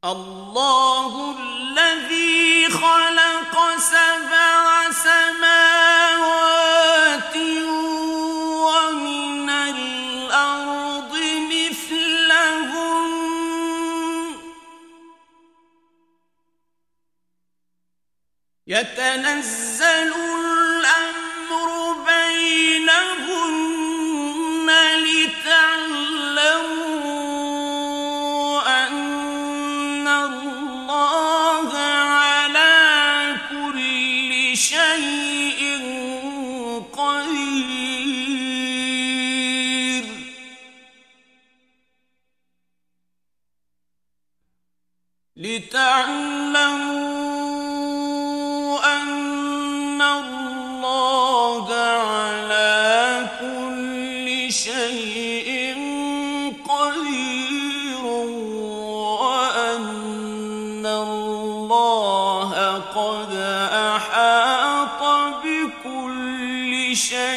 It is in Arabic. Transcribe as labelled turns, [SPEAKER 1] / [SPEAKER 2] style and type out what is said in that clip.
[SPEAKER 1] الله الذي خلق 7 سماوات ومن الأرض مثلهن يتنزل الأمر بينهن لتعلموا أن الله على كل شيء قدير أن الله على كل شيء قدير وأن الله قد أحاط بكل شيء